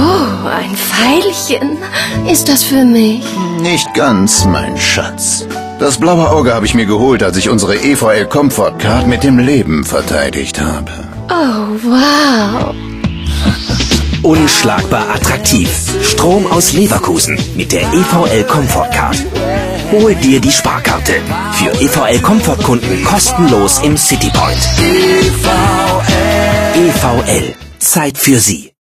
Oh, ein Veilchen. Ist das für mich? Nicht ganz, mein Schatz. Das blaue Auge habe ich mir geholt, als ich unsere EVL Comfort Card mit dem Leben verteidigt habe. Oh, wow. Unschlagbar attraktiv. Strom aus Leverkusen mit der EVL Comfort Card. Hol dir die Sparkarte. Für EVL Comfort Kunden kostenlos im City Point. EVL. Zeit für Sie.